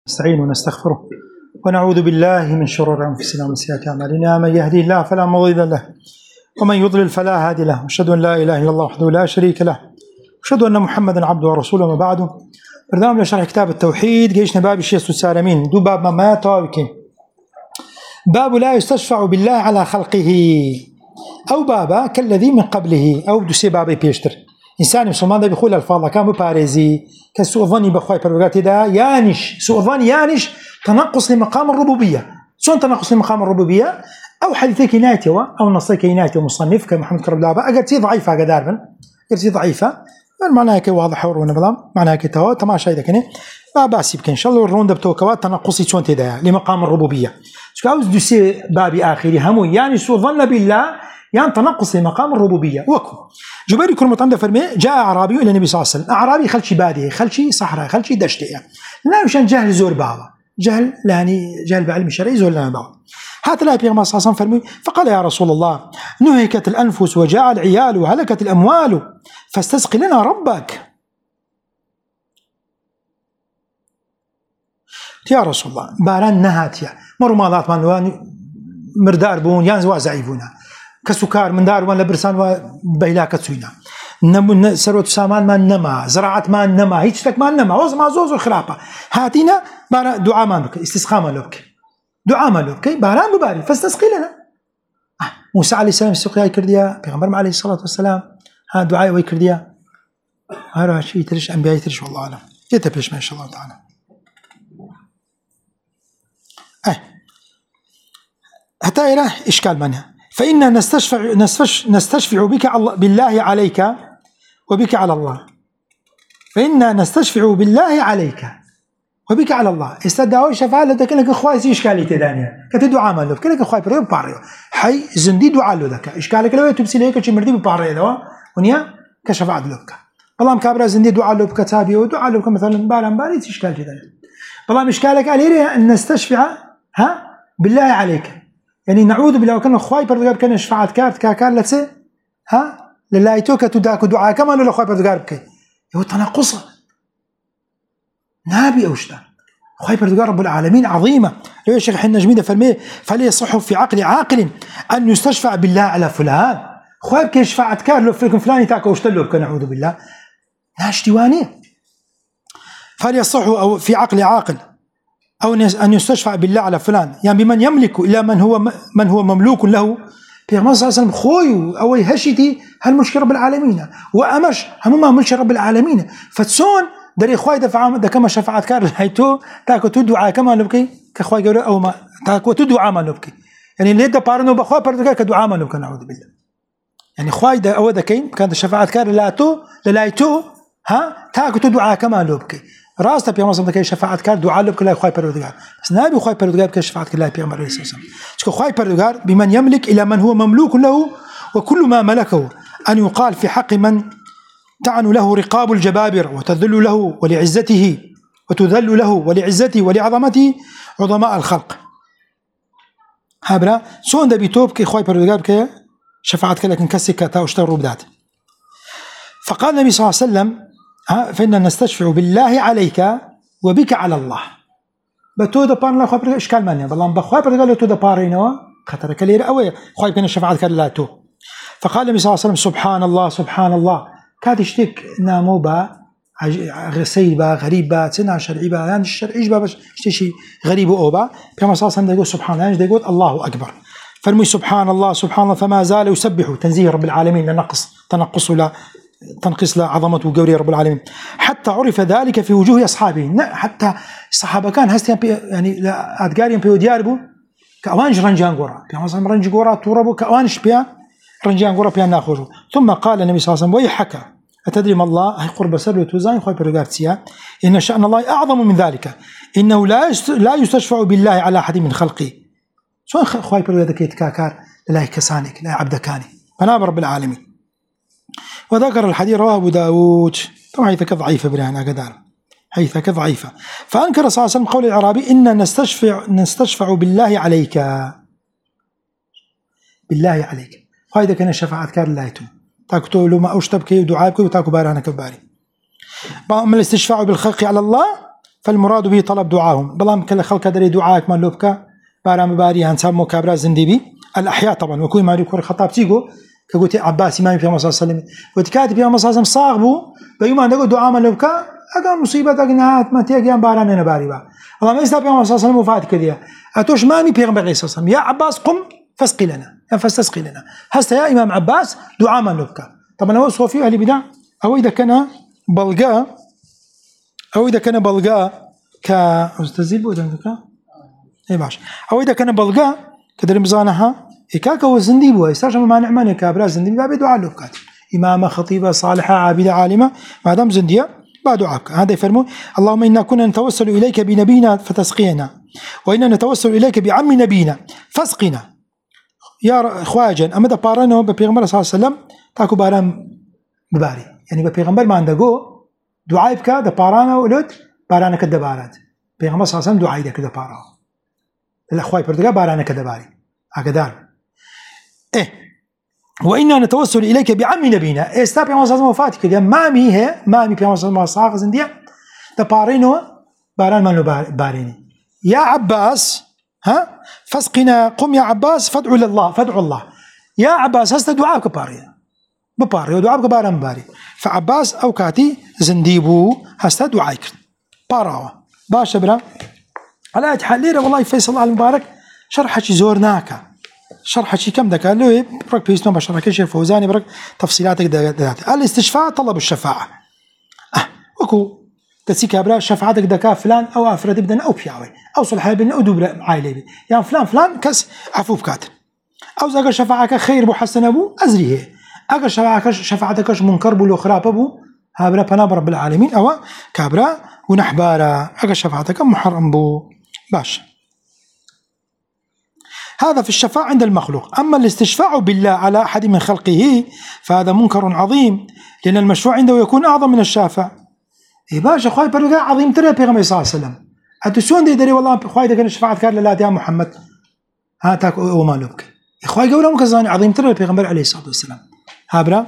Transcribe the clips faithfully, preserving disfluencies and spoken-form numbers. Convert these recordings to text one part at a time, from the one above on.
نستعين ونستغفره ونعوذ بالله من شرور أنفسنا ومن سيئات أعمالنا، من يهديه الله فلا مضل له ومن يضلل فلا هادي له، وأشهد أن لا إله إلا الله وحده لا شريك له، وأشهد أن محمدا عبده ورسوله. وما بعد، برنامج لشرح كتاب التوحيد جيشنا باب الشيء السالمين دو باب ما تاوكين باب لا يستشفع بالله على خلقه أو بابا كالذي من قبله أو دوسي بابي بيشتر إنسان مسلمان ده بيقول الفاظ كان بباريزي كسوء ظني بخواي برغاتي ده يانش سوء ظن يانش تنقص لمقام الربوبية. شلون تنقص لمقام الربوبية؟ أو حديثي كينايتي أو نصي كينايتي ومصنف كمحمد كربلابا أقرتي ضعيفة قداربا أقرتي ضعيفة معناها كي واضح ورون بلام معناها كي توا تماشى إذا كني ما باسي بك إن شاء الله الرون ده بتوكوات تنقصي شلون تدا لمقام الربوبية. شو عاوز دوسي بابي آخري همو يعني سوء ظن بالله يعني تنقص لمقام الربوبية. وكو جبير يكون مطعم فرمي جاء أعرابي إلى النبي صلى الله عليه وسلم، أعرابي خلشي بادية خلشي صحراء خلشي دشتة لا مشان جهل زور بابا جهل يعني جهل بعلم شرعي زور لنا بابا. هات لا بيغمار صلى الله عليه وسلم فرمي فقال يا رسول الله نهكت الأنفس وجاء العيال وهلكت الأموال فاستسقي لنا ربك. يا رسول الله باران نهاتيا مرمالات من مردار بون يانزوا زعيفونا كسكار من دار ولا برسان وبيلاك تسوينا نم سروت سامان ما نما زراعة ما نما هيك تك ما نما وز ما زوز الخرافة هاتينا بارا دعاء ما لك استسقاء ما لك دعاء ما لك باران بباري فاستسقي لنا. موسى عليه السلام السقيا يكرديا بيغمبر عليه الصلاة والسلام ها دعاء ويكرديا هذا شيء ترش أنبياء ترش والله أعلم يتبلش ما إن شاء الله تعالى. أه حتى إله إشكال منها فإنا نستشفع نستشفع, نستشفع بك بالله عليك وبك على الله. فإنا نستشفع بالله عليك وبك على الله. استدعوا شفاعة لذلك لك أخوائي زي إشكالي تدانيا كتدعو عمله كلك أخوائي بريو باريو حي زندي دعاء له ذاك إشكالك لو تبسي ليك شيء مردي بباريو ذا ونيا كشفاعة لك والله مكابرة زندي دعاء له بكتابي ودعاء له مثلا بالا باري إشكال تدانيا والله إشكالك عليه أن نستشفع ها بالله عليك يعني نعوذ بالله وكان أخوي بردقار كان شفاعة كارت كاكار لتسي ها لله يتوك تداك دعاء كما لو أخوي بردقار بكي هو تناقصه نابي أوشتا أخوي بردقار رب العالمين عظيمة. لو يا شيخ حنا جميلة فرميه فليصح في عقل عاقل أن يستشفع بالله على فلان. أخوي بكي شفاعة كار لو فيكم فلان يتاك أوشتلو بك نعوذ بالله ناش ديوانية. فليصح أو في عقل عاقل أو أن يستشفع بالله على فلان يعني بمن يملك إلا من هو من هو مملوك له. بيغمبر صلى الله عليه وسلم خوي أو هشتي هالمشكلة رب العالمين وأمش هم ما ملش رب العالمين فتسون دري خوي دفع ده كما شفاعة كار هيتو تاكو تدعى كما لبكي كخوي جوري أو ما تاكو تدعى ما لبكي يعني اللي ده بارنو بخوي بردقار كدعاء ما لبكي نعوذ بالله يعني خوي ده أو ده كين كان شفاعة كار لا تو لا يتو ها تاكو تدعى كما لبكي راسته بيغمبر صلى الله عليه وسلم شفاعة كار دعاء له بكل خوي بردقار بس نبي خوي بردقار بكل شفاعة كلا بيغمبر عليه الصلاة والسلام شكو خوي بردقار بمن يملك إلى من هو مملوك له وكل ما ملكه أن يقال في حق من تعن له رقاب الجبابر وتذل له ولعزته وتذل له ولعزته ولعظمته عظماء الخلق. هابرا سون ده بيتوب كي خوي بردقار بكل شفاعة كلا كنكسي كتا واشتروا بدات. فقال النبي صلى الله عليه وسلم فإننا نستشفع بالله عليك وبك على الله. بتو ده بان لا خبر إشكال مانيا بالله بخوي برجع له تو ده بارينوا خطر كلير أوي خوي بين الشفاعة كلا تو. فقال النبي صلى الله عليه وسلم سبحان الله سبحان الله كاد يشتك ناموبا غسيبا غريبا سنة شرعيبا يعني الشرعي با بس شيء غريب أوبا كما صلى الله عليه وسلم يقول سبحان الله يقول الله أكبر فرمي سبحان الله سبحان الله فما زال يسبح تنزيه رب العالمين لنقص تنقص لا تنقص له عظمته وجوري رب العالمين حتى عرف ذلك في وجوه أصحابه. حتى الصحابة كان هستيان يعني أتقاريهم في ودياربو كأوانج رنجان قرا كما مثلا رنج قرا توربو كأوانش بيا رنجان قرا بيا ناخذه. ثم قال النبي صلى الله عليه وسلم ويحك أتدري ما الله هي قرب سر وتوزان خوي برغارتيا إن شأن الله أعظم من ذلك إنه لا لا يستشفع بالله على أحد من خلقه. شلون خوي برغارتك يتكاكار لا كسانك لا عبدكاني فناب رب العالمين. وذكر الحديث رواه أبو داود طبعا هيث كضعيفة برهنا قدار هيث كضعيفة. فأنكر صلى الله عليه وسلم قول العربي إن نستشفع نستشفع بالله عليك بالله عليك. هذا كان شفاعة كار الله يتو تاكو لو ما أوش تبكي ودعائك وتاكو بارانك بباري. أما الاستشفاع بالخلق على الله فالمراد به طلب دعاهم بلام كل خلق دري دعاءك من لبكا بارام باري هنسام مكابرا زنديبي الأحياء طبعا وكوي ماري كوري خطاب تيجو كقولت عباس إمام في محمد صلى الله عليه وسلم قلت كاتب في محمد صلى الله عليه وسلم صاغبو بيوم عندك دعاء من لبكا أقام مصيبة أقنعت ما تيجي عن باران أنا باري با الله ما يستطيع محمد صلى الله عليه وسلم وفات كذا أتوش مامي في محمد صلى الله عليه وسلم يا عباس قم فاسقي لنا يا فاستسقي لنا هسه يا إمام عباس دعاء من لبكا طبعا هو صوفي أهل بدع أو إذا كان بلغاء أو إذا كان بلغاء كأستاذ بودنك إيه باش أو إذا كان بلغاء كدر مزانها إكاك وزندي بوا يسترجم ما نعمل كابرا زندي بابي دعاء لبكات إمامة خطيبة صالحة عابدة عالمة ما دام زندية بعد دعاء هذا يفرمون اللهم إنا كنا نتوسل إليك بنبينا فتسقينا وإنا نتوسل إليك بعم نبينا فاسقنا يا خواجن أما دا بارانو ببيغمبر صلى الله عليه وسلم تاكو باران بباري يعني ببيغمبر ما عندقو دعاء بكا دا بارانو ولد بارانا كدا بارات بيغمبر صلى الله عليه وسلم دعاء دا كدا بارانو الأخوة بردقا بارانا كدا باري هكذا إيه وإنا نتوسل إليك بعم نبينا إستا بيغمبر صلى الله عليه وسلم وفاتك كدا مامي هي مامي بيغمبر صلى الله عليه وسلم زندية دا بارينو باران مانو باريني يا عباس ها فاسقنا قم يا عباس فادعو لله فادعو الله يا عباس هسه دعاءك باري بباري ودعاءك بارم باري فعباس او كاتي زنديبو هسه دعايك باراوا باش برا على تحليله والله فيصل المبارك شرح شي زورناك شرح شي كم دكا له برك بيستون بشرح شي فوزاني برك تفصيلاتك دات الاستشفاء طلب الشفاعه اه وكو تسيك أبرا شفاعتك دكا فلان أو أفراد بدنا أو بيعوي أو صلح بنا أو دوبر عائلة بي يعني فلان فلان كس عفو بكات أو زاك شفاعك خير بو حسن أبو أزريه أجر شفاعك شفاعتك منكر بو لخراب أبو هابرا بناب رب العالمين أو كابرا ونحبارا أجر شفاعتك محرم بو باش هذا في الشفاعة عند المخلوق. أما الاستشفاع بالله على أحد من خلقه فهذا منكر عظيم لأن المشفوع عنده يكون أعظم من الشافع. إيه باشا خواهي برقاء عظيم ترى بيغمي صلى الله عليه وسلم أتسون دي داري والله خواهي دا كان شفاعة كار لله يا محمد هاتاك وما لبك خواهي قولهم كزاني عظيم ترى بيغمبر عليه الصلاة والسلام هابرا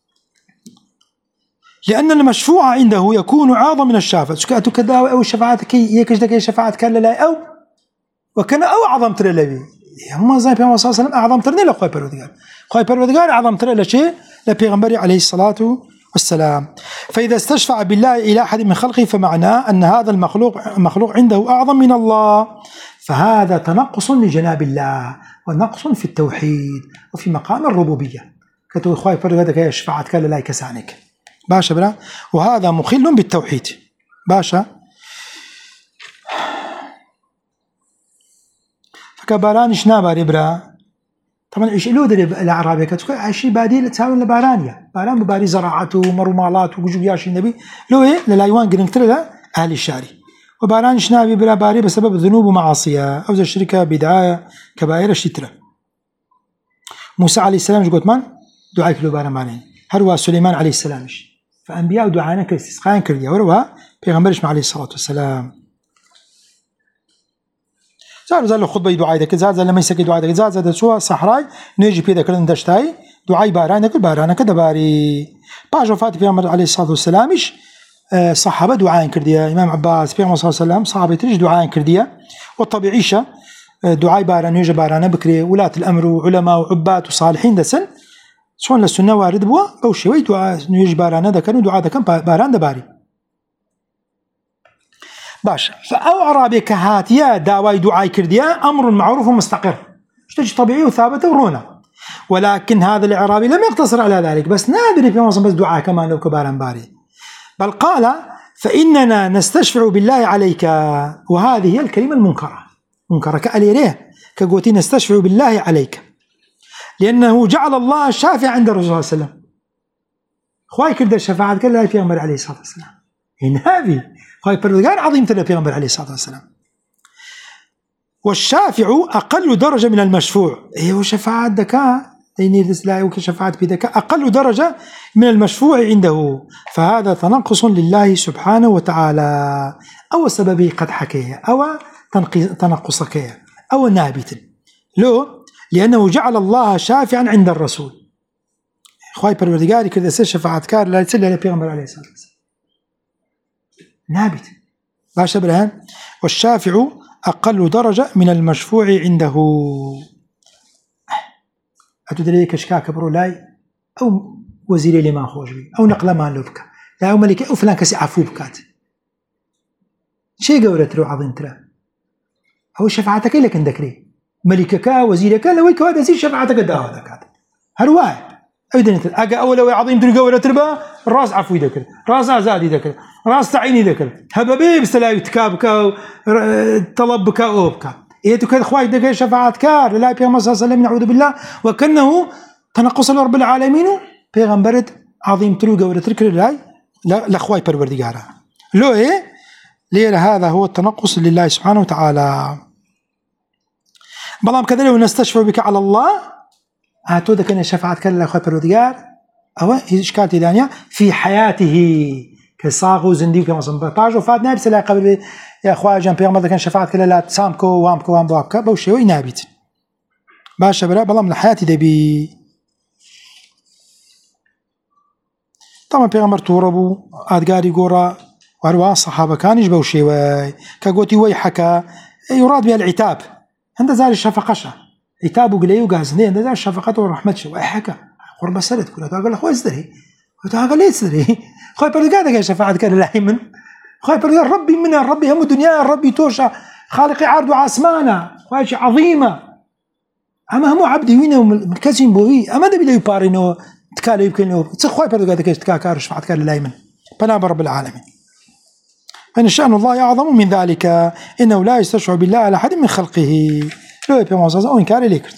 لأن المشفوع عنده يكون أعظم من الشافع سكاتو كداوي أو الشفاعات كي يكش دا كي شفاعة كار لله أو وكان أو أعظم ترى لبي هم زي بيغمبر صلى الله عليه وسلم أعظم ترى لخواهي برقاء خواهي برقاء أعظم ترى لشيء لبيغمبر عليه الصلاة والسلام. فإذا استشفع بالله إلى أحد من خلقه فمعناه أن هذا المخلوق مخلوق عنده أعظم من الله فهذا تنقص لجناب الله ونقص في التوحيد وفي مقام الربوبية كتو إخوائي فرق هذا كي شفاعة كلا لا يكسانك باشا برا وهذا مخل بالتوحيد باشا فكبارانش ناباري برا طبعا ايش له دري الاعرابي كتقول عشي بادي تساوي لبارانيا باران بباري زراعته ومرمالات وجوجياش النبي لو ايه للايوان قرنكتر له اهل الشاري وباران شنابي بلا باري بسبب ذنوب ومعاصيها او زي الشركه بدعايه كبائر الشتره. موسى عليه السلام قلت من دعاء له باران مانين هروا سليمان عليه السلام فانبياء دعانا كاستسقاء كرديا وروا بيغمبرش عليه الصلاه والسلام زار زار خطبه دعاء ذاك زار زار لما يسكي دعاء ذاك زار زار شو صحراي نيجي بيدا كلن دشتاي دعاء بارانك بارانك دباري باج وفات في عمر عليه الصلاه والسلام ايش صحابه دعاء كرديا امام عباس في عمر صلى الله عليه وسلم صحابه تريج دعاء كرديا والطبيعيشه دعاء باران يجي باران بكري ولاة الامر وعلماء وعباد وصالحين دسن شلون للسنه وارد بوا او شوي دعاء يجي باران هذا كانوا دعاء كان باران دباري باش فأو عربي كهاتيا داواي دعاء كرديا أمر معروف ومستقر شتج طبيعي وثابت ورونه ولكن هذا الإعرابي لم يقتصر على ذلك بس نادري في مصر بس دعاء كمان لو كبارن باري بل قال فإننا نستشفع بالله عليك وهذه هي الكلمة المنكرة منكرة كأليريه كقوتي نستشفع بالله عليك لأنه جعل الله شافع عند الرسول صلى الله عليه وسلم خواي كرد الشفاعة كلها في أمر عليه الصلاة والسلام هنابي خواهي بردقان عظيم تلقى في عليه الصلاة والسلام. والشافع أقل درجة من المشفوع إيه وشفاعة دكاء دينير دسلاي وكشفاعة بدكاء أقل درجة من المشفوع عنده فهذا تنقص لله سبحانه وتعالى أو سببه قد حكيه أو تنقصك أو نابت لو لأنه جعل الله شافعا عند الرسول خواهي بردقان كذا سير شفاعة كار لا يتسلى لبيغمبر عليه الصلاة والسلام نابت باشا برهان. والشافع أقل درجة من المشفوع عنده. أتدري كشكاك برولاي أو وزيري لي ما خوش بي أو نقل ما لبك لا أو ملكي أو فلان كسي عفو بكات شيء قولت له عظيم ترى أو شفاعتك لك ذكري ملكك وزيرك لو كواد زي شفاعتك داو ذكات هرواي أيضا أجا أول عظيم ترى قولت ربا الراس عفو ذكر راس عزادي ذكر راس تعيني ذكر هبابي بسلاي تكابك طلبك أوبك إيه تكاد خواي ذكر شفاعتك لا بيغمر صلى الله عليه وسلم نعوذ بالله وكأنه تنقص لرب العالمين بيغمبرت عظيم ترى قولت ركر لا لا خواي پروردگارا لو إيه ليه هذا هو التنقص لله سبحانه وتعالى. بلام كذلك ونستشفع بك على الله هاتو ذاك أن الشفاعة كلا خواي پروردگار أو إشكال ثانية في حياته كصاغ وزندي كمصنف باج وفات نابس لا قبل يا أخويا جنب يوم ذاك الشفاعة كلا لا تسامكو وامكو وام بوابك بوشي وينابت باش برا بلام الحياة دبي طبعا بيغمر توربو أدقاري قورا واروا صحابة كانش بوشي كقوتي ويحكى يراد بها العتاب عند زال الشفقشة عتابه قليه وقازنين عند زال الشفقة والرحمة شو ويحكى قرب سرد كله تقول أخوي اسدري وتقول ليه اسدري خوي بردقادك يا شفاعة كان الله من خوي بردقاد ربي من ربي هم الدنيا ربي توشى خالق عرض وعسمانة خوي شيء عظيمة أما هم عبدي وينه من كسين بوي أما ده بيلي يبارينه تكالي يمكن له تخوي بردقادك يا تكاكار شفاعة كان الله من بناب رب العالمين. فإن شأن الله أعظم من ذلك إنه لا يستشعر بالله على أحد من خلقه لو يبقى معصص أو إنكار ليكرت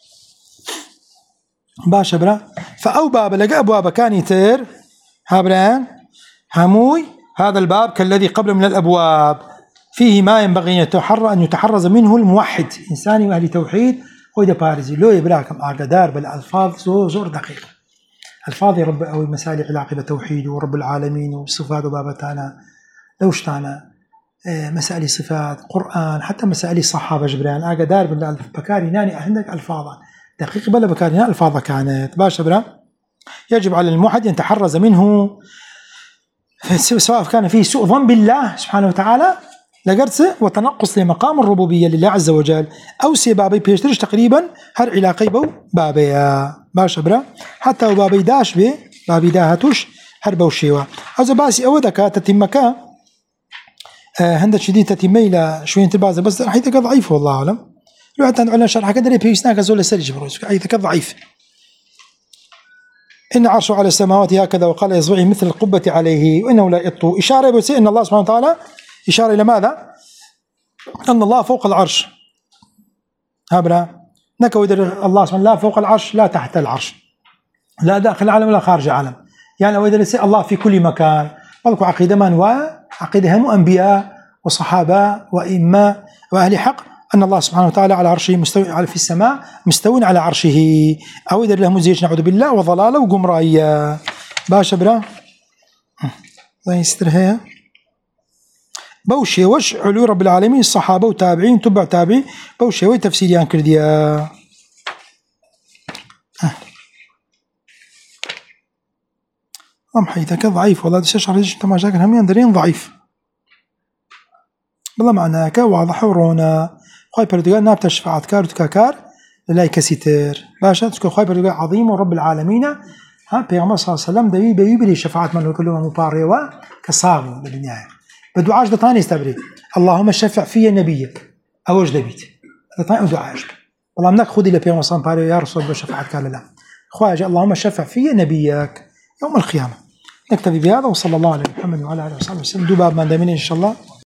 باشا برا فأو باب لقى أبواب كان يتر هابران هموي هذا الباب كالذي قبل من الأبواب فيه ما ينبغي يتحرى أن يتحرز منه الموحد إنساني وأهل توحيد وإذا بارزي لو يبراكم أقدار بالألفاظ زور زور دقيقة الفاظ رب أو المسالح العاقبة توحيد ورب العالمين والصفات وبابتانا لوشتانا مسائل صفات قرآن حتى مسائل صحابة جبران أقدار بالله بكاري ناني عندك ألفاظا دقيق بلا بكاري ناني ألفاظا كانت باشا برا يجب على الموحد أن يتحرز منه سواء كان فيه سوء ظن بالله سبحانه وتعالى لقرت وتنقص لمقام الربوبية لله عز وجل أو سي بابي بيشترش تقريبا هر علاقي بو بابي باشا برا حتى وبابي داش بي بابي داهتوش هر بوشيوا أو باسي أو ذكا تتمكا هندك شديد تتميلة شوية البازة بس حيثك ضعيف والله أعلم لو حتى عندنا شرح كدري بيسناك زول سرج بروز حيثك ضعيف إن عرشه على السماوات هكذا وقال يصبعه مثل القبة عليه وإنه لا يطو إشارة بس إن الله سبحانه وتعالى إشارة إلى ماذا؟ أن الله فوق العرش هابنا نكو الله سبحانه لا فوق العرش لا تحت العرش لا داخل العالم ولا خارج العالم يعني أو إذا الله في كل مكان ملك عقيدة من وعقيدة هم أنبياء وصحابة وإماء وأهل حق أن الله سبحانه وتعالى على عرشه مستوي في السماء مستوي على عرشه أو إذا لهم زيج نعوذ بالله وضلالة وقمرائية باشا برا الله يسترها بوشي وش علو رب العالمين الصحابة وتابعين تبع تابعين بوشي وتفسيريان كرديا أم حيثك ضعيف والله تشرح ليش أنت ما شاكل هم يندرين ضعيف بالله معناك واضح ورونا خواهي بردقاء نابت الشفاعات كار وتكاكار لله كسيتر باشا تكون خواهي بردقاء عظيم ورب العالمين ها بيغمر صلى الله عليه وسلم دبي بيبي بلي شفاعات من كلهم مباريوا كصاغوا بالدنيا بدعاء دطاني استبري اللهم شفع في نبيك أوج دبيت دطاني دعاء والله منك خذي لبيغمر صلى الله عليه وسلم يا رسول الله شفاعات كار لله خواهي اللهم شفع في نبيك يوم القيامة. نكتفي بهذا وصلى الله على محمد وعلى آله وصحبه وسلم. دو باب من دامين إن شاء الله.